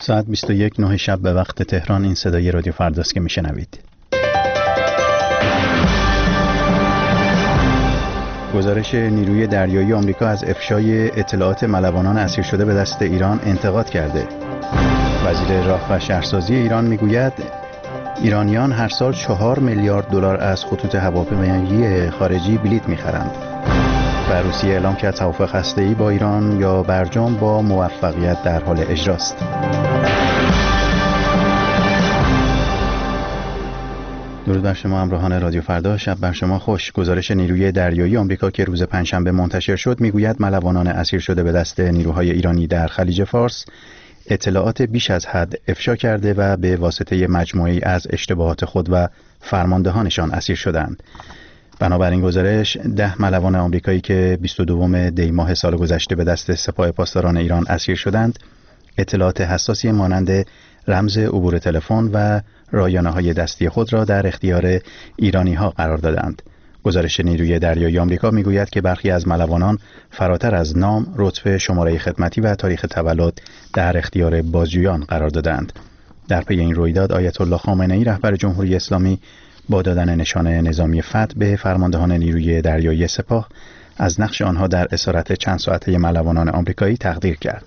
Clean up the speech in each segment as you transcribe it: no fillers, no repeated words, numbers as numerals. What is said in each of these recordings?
ساعت 21:09 شب به وقت تهران. این صدای رادیو فرداست که میشنوید. گزارش نیروی دریایی آمریکا از افشای اطلاعات ملوانان اسیر شده به دست ایران انتقاد کرده. وزیر راه و شهرسازی ایران میگوید ایرانیان هر سال 4 میلیارد دلار از خطوط هواپیمایی خارجی بلیط میخرند. و روسیه اعلام کرد توافق هسته‌ای با ایران یا برجام با موفقیت در حال اجراست. درود بر شما همراهان رادیو فردا، شب بر شما خوش. گزارش نیروی دریایی آمریکا که روز پنجشنبه منتشر شد میگوید ملوانان اسیر شده به دست نیروهای ایرانی در خلیج فارس اطلاعات بیش از حد افشا کرده و به واسطه مجموعه‌ای از اشتباهات خود و فرماندهانشان اسیر شدند. بنابراین گزارش 10 ملوان آمریکایی که 22 دی ماه سال گذشته به دست سپاه پاسداران ایران اسیر شدند اطلاعات حساسی مانند رمز عبور تلفن و رایانه‌های دستی خود را در اختیار ایرانی‌ها قرار دادند. گزارش نیروی دریایی آمریکا میگوید که برخی از ملوانان فراتر از نام، رتبه، شماره خدمتی و تاریخ تولد در اختیار بازجویان قرار دادند. در پی این رویداد آیت الله خامنه‌ای رهبر جمهوری اسلامی با دادن نشان نظامی فتح به فرماندهان نیروی دریایی سپاه از نقش آنها در اسارت چند ساعته ملوانان آمریکایی تقدیر کرد.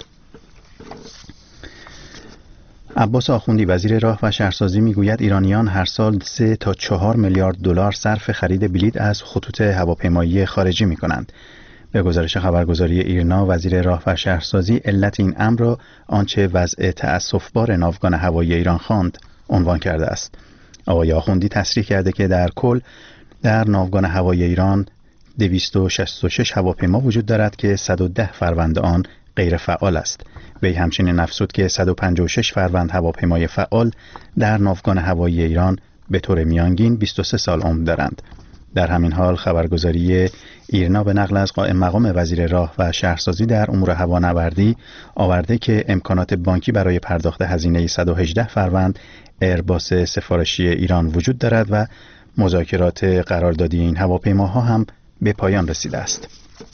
عباس آخوندی وزیر راه و شهرسازی میگوید ایرانیان هر سال 3 تا 4 میلیارد دلار صرف خرید بلیط از خطوط هواپیمایی خارجی می‌کنند. به گزارش خبرگزاری ایرنا وزیر راه و شهرسازی علت این امر را آنچه وضع تأسف‌بار ناوگان هوایی ایران خواند عنوان کرده است. آقای آخوندی تصریح کرده که در کل در ناوگان هوایی ایران 266 هواپیما وجود دارد که 110 فروند آن غیر فعال است. وی همچنین افزود که 156 فروند هواپیمای فعال در ناوگان هوایی ایران به طور میانگین 23 سال عمر دارند. در همین حال خبرگزاری ایرنا به نقل از قائم مقام وزیر راه و شهرسازی در امور هوانوردی آورده که امکانات بانکی برای پرداخت هزینه 118 فروند ایرباس سفارشی ایران وجود دارد و مذاکرات قراردادی این هواپیماها هم به پایان رسیده است.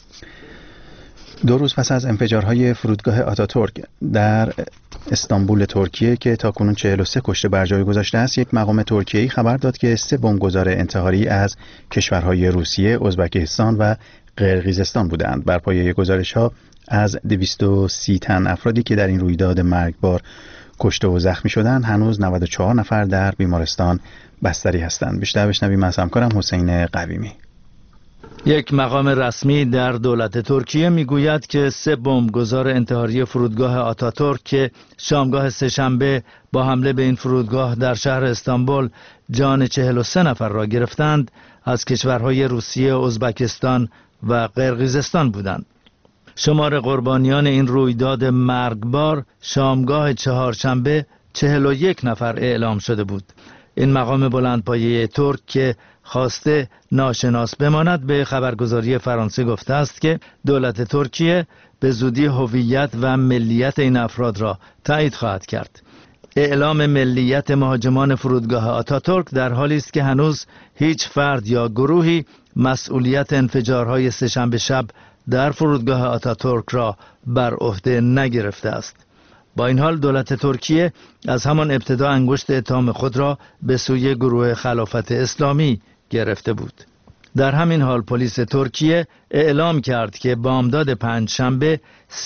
2 روز پس از انفجارهای فرودگاه آتاتورک در استانبول ترکیه که تاکنون 43 کشته بر جای گذاشته است، یک مقام ترکیه‌ای خبر داد که 3 بمبگذار انتحاری از کشورهای روسیه، ازبکستان و قرقیزستان بودند. بر پایه گزارش‌ها از 230 تن افرادی که در این رویداد مرگبار کشته و زخمی شدند، هنوز 94 نفر در بیمارستان بستری هستند. بیشتر بشنویم از همکارم حسین قویمی. یک مقام رسمی در دولت ترکیه میگوید که 3 بمبگذار انتحاری فرودگاه آتاتورک که شامگاه سه‌شنبه با حمله به این فرودگاه در شهر استانبول جان 43 نفر را گرفتند، از کشورهای روسیه، ازبکستان و قرقیزستان بودند. شمار قربانیان این رویداد مرگبار شامگاه چهارشنبه 41 نفر اعلام شده بود. این مقام بلندپایه ترک که خواسته ناشناس بماند به خبرگزاری فرانسه گفته است که دولت ترکیه به زودی هویت و ملیت این افراد را تایید خواهد کرد. اعلام ملیت مهاجمان فرودگاه آتاتورک در حالی است که هنوز هیچ فرد یا گروهی مسئولیت انفجارهای سه‌شنبه شب در فرودگاه آتاتورک را بر عهده نگرفته است. با این حال دولت ترکیه از همان ابتدا انگشت اتهام خود را به سوی گروه خلافت اسلامی گرفته بود. در همین حال پلیس ترکیه اعلام کرد که بامداد پنجشنبه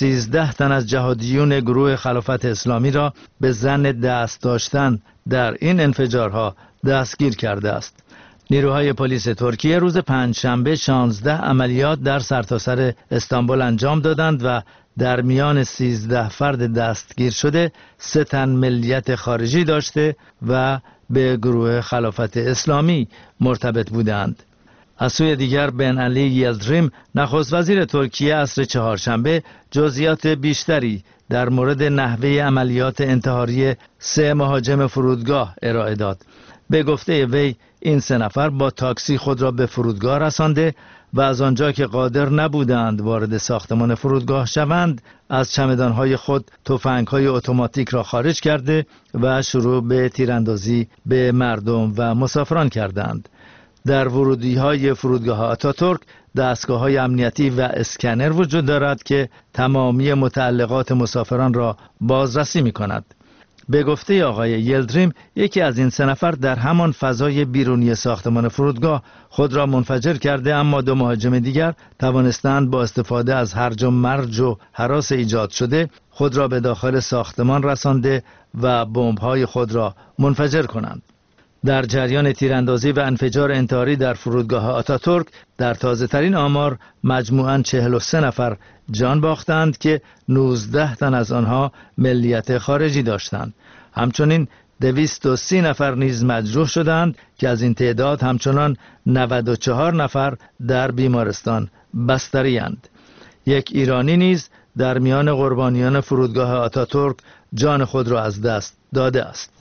13 تن از جهادیون گروه خلافت اسلامی را به ظن دست داشتن در این انفجارها دستگیر کرده است. نیروهای پلیس ترکیه روز پنجشنبه 16 عملیات در سرتاسر استانبول انجام دادند و در میان 13 فرد دستگیر شده 3 تن ملیت خارجی داشته و به گروه خلافت اسلامی مرتبط بودند. از سوی دیگر بن علی یلدریم نخست وزیر ترکیه عصر چهارشنبه جزئیات بیشتری در مورد نحوه عملیات انتحاری 3 مهاجم فرودگاه ارائه داد. به گفته وی این 3 نفر با تاکسی خود را به فرودگاه رسانده و از آنجا که قادر نبودند وارد ساختمان فرودگاه شوند، از چمدانهای خود تفنگ‌های اتوماتیک را خارج کرده و شروع به تیراندازی به مردم و مسافران کردند. در ورودی‌های فرودگاه آتاتورک دستگاه‌های امنیتی و اسکنر وجود دارد که تمامی متعلقات مسافران را بازرسی می‌کند. به گفته آقای یلدریم، یکی از این 3 نفر در همان فضای بیرونی ساختمان فرودگاه خود را منفجر کرده، اما 2 مهاجم دیگر توانستند با استفاده از هرج و مرج و هراس ایجاد شده خود را به داخل ساختمان رسانده و بمب‌های خود را منفجر کنند. در جریان تیراندازی و انفجار انتحاری در فرودگاه آتاتورک در تازه‌ترین آمار مجموعاً 43 نفر جان باختند که 19 تن از آنها ملیت خارجی داشتند. همچنین 230 نفر نیز مجروح شدند که از این تعداد همچنان 94 نفر در بیمارستان بستری اند. یک ایرانی نیز در میان قربانیان فرودگاه آتاتورک جان خود را از دست داده است.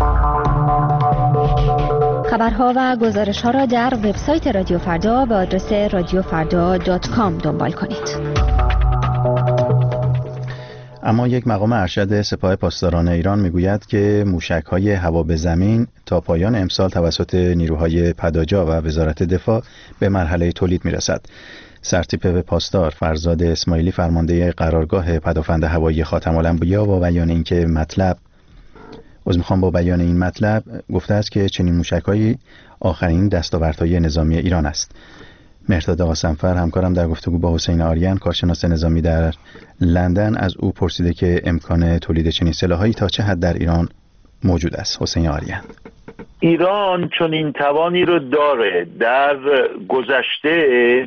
خبرها و گزارش‌ها را در وبسایت رادیو فردا به آدرس radiofarda.com دنبال کنید. اما یک مقام ارشد سپاه پاسداران ایران میگوید که موشک‌های هوا به زمین تا پایان امسال توسط نیروهای پداجا و وزارت دفاع به مرحله تولید میرسد. سرتیپ پاسدار فرزاد اسماعیلی فرمانده قرارگاه پدافند هوایی خاتم الانبیا با بیان این مطلب گفته است که چنین موشک‌هایی آخرین دستاوردهای نظامی ایران است. مهرداد قاسمفر همکارم در گفتگو با حسین آریان کارشناس نظامی در لندن از او پرسیده که امکان تولید چنین سلاح‌هایی تا چه حد در ایران موجود است. حسین آریان: ایران چون این توانی رو داره. در گذشته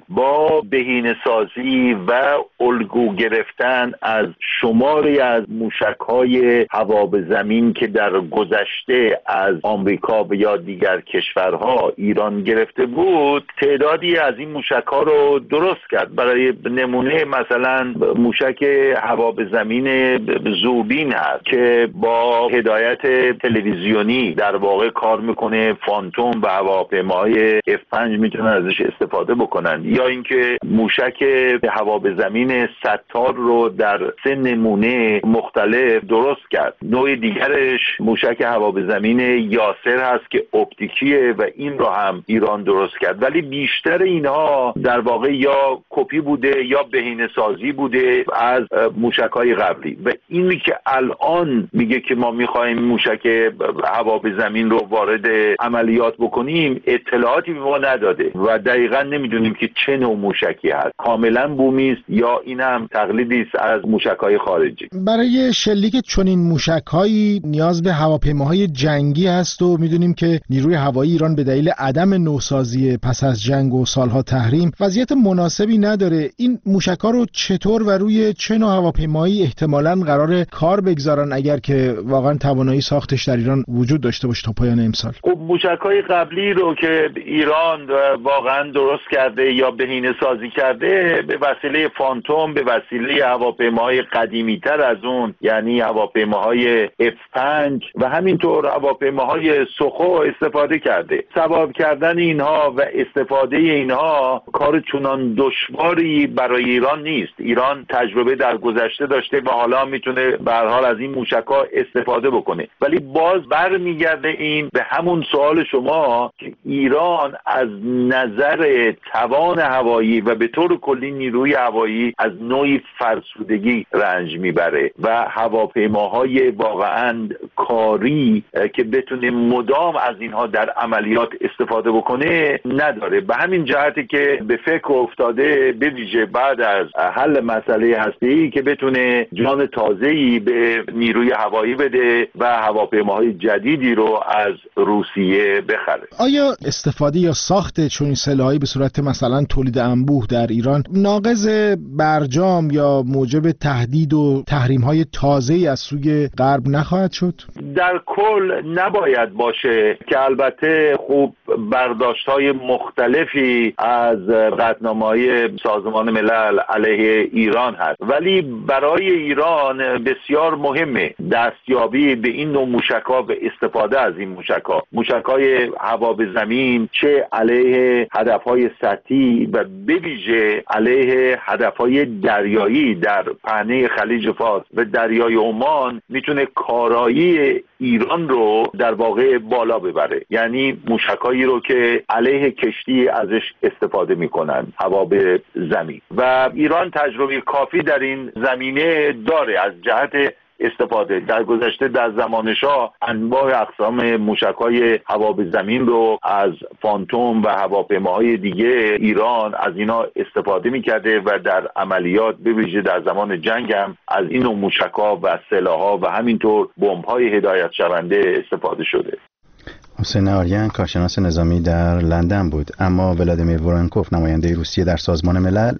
با بهینه‌سازی و الگو گرفتن از شماری از موشک‌های هوا به زمین که در گذشته از آمریکا و یا دیگر کشورها ایران گرفته بود، تعدادی از این موشک‌ها رو درست کرد. برای نمونه مثلا موشک هوا به زمین زوبین هست که با هدایت تلویزیونی در واقع کار میکنه، فانتوم و هواپیماهای F5 میتونن ازش استفاده بکنن. یا اینکه موشک هوا به زمین ستار رو در 3 نمونه مختلف درست کرد. نوع دیگرش موشک هوا به زمین یاسر هست که اپتیکیه و این رو هم ایران درست کرد. ولی بیشتر اینها در واقع یا کپی بوده یا بهینه‌سازی بوده از موشک‌های قبلی و اینی که الان میگه که ما می‌خوایم موشک هوا به زمین رو وارد عملیات بکنیم، اطلاعاتی به ما نداده و دقیقاً نمیدونیم که چه نوع موشکی هست، کاملا بومی است یا این هم تقلیدی است از موشک‌های خارجی. برای شلیک چنین موشک‌هایی نیاز به هواپیماهای جنگی هست و میدونیم که نیروی هوایی ایران به دلیل عدم نوسازی پس از جنگ و سالها تحریم وضعیت مناسبی نداره. این موشک‌ها رو چطور و روی چه نوع هواپیمایی احتمالاً قرار کار بگذارن اگر که واقعاً توانایی ساختش در ایران وجود داشته باشه تا پایان امسال؟ خب موشک‌های قبلی رو که ایران واقعا درست کرده یا بهینه‌سازی کرده به وسیله فانتوم، به وسیله هواپیماهای قدیمی‌تر از اون یعنی هواپیماهای F5 و همینطور هواپیماهای سخو استفاده کرده. سوار کردن اینها و استفاده اینها کار چنان دشواری برای ایران نیست. ایران تجربه در گذشته داشته و حالا میتونه به هر حال از این موشک‌ها استفاده بکنه. ولی باز برمیگرده این به همون سوال شما که ایران از نظر توان هوایی و به طور کلی نیروی هوایی از نوعی فرسودگی رنج میبره و هواپیماهای واقعا کاری که بتونه مدام از اینها در عملیات استفاده بکنه نداره. به همین جهتی که به فکر افتاده به ویژه بعد از حل مسئله هسته‌ای که بتونه جان تازه‌ای به نیروی هوایی بده و هواپیماهای جدیدی رو از روسیه بخره. آیا استفاده یا ساخت چنین سلاحی به صورت مثلا تولید انبوه در ایران ناقض برجام یا موجب تهدید و تحریم‌های تازه‌ای از سوی غرب نخواهد شد؟ در کل نباید باشه که البته خوب برداشت‌های مختلفی از قطعنامه‌های سازمان ملل علیه ایران هست، ولی برای ایران بسیار مهمه دستیابی به این نوع موشک‌ها و استفاده از این موشک‌های هوا به زمین، چه علیه هدف‌های سطحی و به ویژه علیه هدف‌های دریایی در پهنه خلیج فارس و دریای عمان میتونه کارایی ایران رو در واقع بالا ببره. یعنی موشکایی رو که علیه کشتی ازش استفاده میکنن هوا به زمین و ایران تجربه کافی در این زمینه داره از جهت استفاده. در گذشته در زمان شاه انواع اقسام موشک‌های هوا به زمین رو از فانتوم و هواپیماهای دیگه ایران از اینا استفاده می‌کرده و در عملیات به ویژه در زمان جنگ هم از این نوع موشک‌ها و سلاح‌ها و همینطور بمب‌های هدایت شونده استفاده شده. حسین آریان کارشناس نظامی در لندن بود. اما ولادیمیر وورنکوف نماینده روسیه در سازمان ملل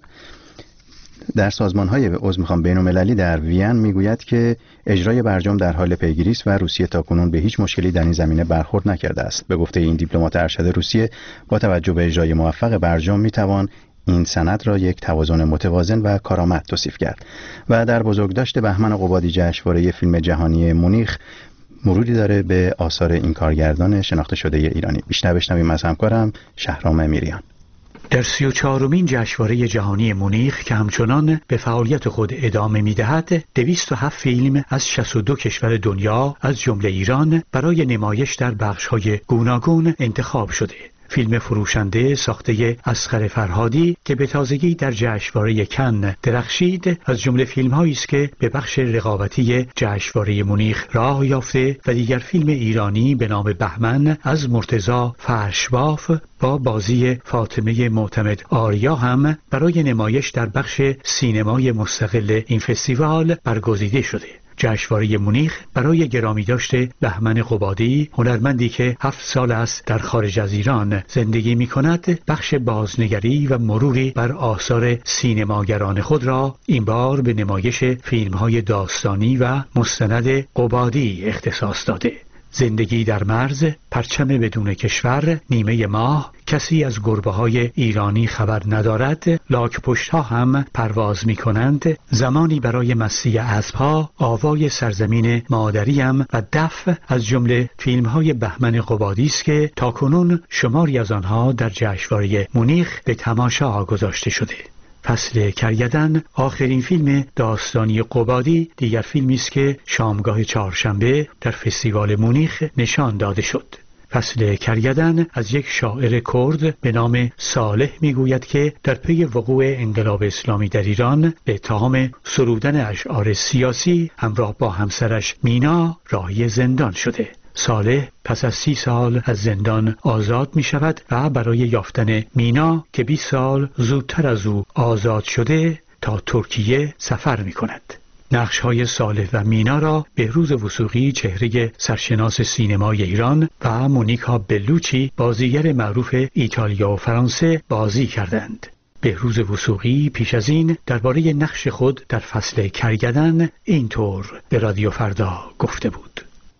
در سازمان‌های بین‌المللی در وین میگوید که اجرای برجام در حال پیگیری است و روسیه تاکنون به هیچ مشکلی در این زمینه برخورد نکرده است. به گفته این دیپلمات ارشد روسیه، با توجه به اجرای موفق برجام میتوان این سند را یک توازن متوازن و کارآمد توصیف کرد. و در بزرگداشت بهمن قبادی جشنواره فیلم جهانی مونیخ مروری داره به آثار این کارگردان شناخته شده ایرانی. بیشتر بشنویم از همکارم شهرام میریان. در 34مین جشنواره جهانی مونیخ که همچنان به فعالیت خود ادامه می‌دهد، 207 فیلم از 62 کشور دنیا از جمله ایران برای نمایش در بخش‌های گوناگون انتخاب شده. فیلم فروشنده ساخته اصغر فرهادی که به تازگی در جشنواره کن درخشید از جمله فیلم‌هایی است که به بخش رقابتی جشنواره مونیخ راه یافته و دیگر فیلم ایرانی به نام بهمن از مرتضی فرشباف با بازی فاطمه معتمد آریا هم برای نمایش در بخش سینمای مستقل این فستیوال برگزیده شده. جشنواره مونیخ برای گرامی داشته بهمن قبادی، هنرمندی که 7 سال است در خارج از ایران زندگی می کند، بخش بازنگری و مروری بر آثار سینماگران خود را این بار به نمایش فیلم‌های داستانی و مستند قبادی اختصاص داده. زندگی در مرز، پرچم بدون کشور، نیمه ماه، کسی از گربه‌های ایرانی خبر ندارد، لاک پشت‌ها هم پرواز می‌کنند، زمانی برای مستی اسب‌ها، آوای سرزمین مادریم و دف از جمله فیلم‌های بهمن قبادی است که تاکنون شماری از آنها در جشنواره مونیخ به تماشا گذاشته شده. فصل کرگدن، آخرین فیلم داستانی قبادی، دیگر فیلمی است که شامگاه چهارشنبه در فستیوال مونیخ نشان داده شد. فصل کرگدن از یک شاعر کرد به نام صالح میگوید که در پی وقوع انقلاب اسلامی در ایران به اتهام سرودن اشعار سیاسی همراه با همسرش مینا راهی زندان شده. صالح پس از 30 سال از زندان آزاد می شود و برای یافتن مینا که 20 سال زودتر از او آزاد شده تا ترکیه سفر می کند. نقش‌های صالح و مینا را بهروز وثوقی، چهره سرشناس سینمای ایران، و مونیکا بلوچی، بازیگر معروف ایتالیا و فرانسه بازی کردند. بهروز وثوقی پیش از این درباره نقش خود در فصل کرگدن اینطور به رادیو فردا گفته بود: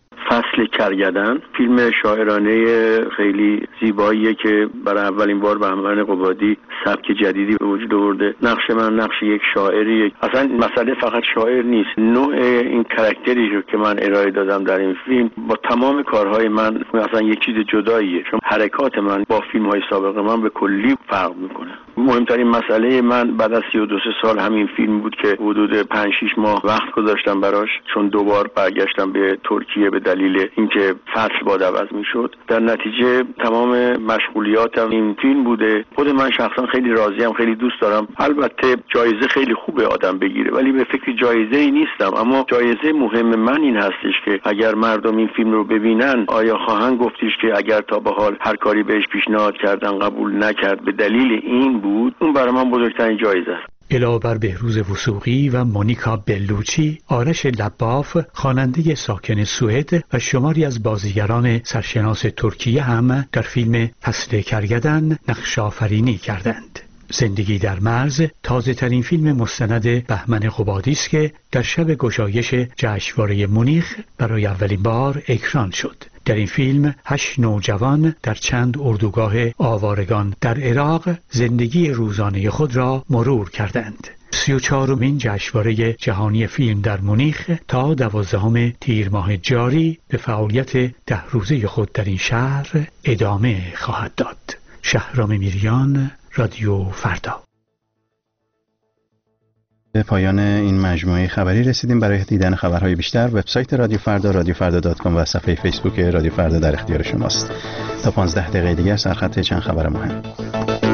فصل کرگدن فیلم شاعرانه خیلی زیباییه که برای اولین بار بهمن قبادی سبک جدیدی به وجود آورده. نقش من نقش یک شاعری، اصلا مسئله فقط شاعر نیست، نوع این کاراکتری رو که من ارائه دادم در این فیلم با تمام کارهای من اصلا یک چیز جداییه، چون حرکات من با فیلم‌های سابق من به کلی فرق میکنه. مهمترین مسئله من بعد از 32 سال همین فیلم بود که حدود 5-6 ماه وقت گذاشتم براش، چون دوبار برگشتم به ترکیه به دلیل اینکه فصل باید عوض میشد. در نتیجه تمام مشغولیاتم این فیلم بوده. خود من شخصا خیلی راضیم، خیلی دوست دارم. البته جایزه خیلی خوبه آدم بگیره، ولی به فکر جایزه ای نیستم. اما جایزه مهم من این هستش که اگر مردم این فیلم رو ببینن آیا خواهند گفتش که اگر تا به حال هر کاری بهش پیشنهاد کردن قبول نکرد به دلیل این بود، اون برای من بزرگترین جایزه است. علاوه بر بهروز وثوقی و مونیکا بلوچی، آرش لباف، خواننده ساکن سوئد، و شماری از بازیگران سرشناس ترکیه هم در فیلم فصل کرگدن نقش آفرینی کردند. زندگی در مرز تازه ترین فیلم مستند بهمن قبادی است که در شب گشایش جشنواره مونیخ برای اولین بار اکران شد. در این فیلم 8 نوجوان در چند اردوگاه آوارگان در عراق زندگی روزانه خود را مرور کردند. 34مین جشنواره جهانی فیلم در مونیخ تا 12 تیر ماه جاری به فعالیت 10 روزه خود در این شهر ادامه خواهد داد. شهرام میریان، رادیو فردا. به پایان این مجموعه خبری رسیدیم. برای دیدن خبرهای بیشتر وبسایت رادیو فردا، radiofrda.com و صفحه فیسبوک رادیو فردا در اختیار شماست. تا 15 دقیقه دیگر سرخط چند خبر مهم.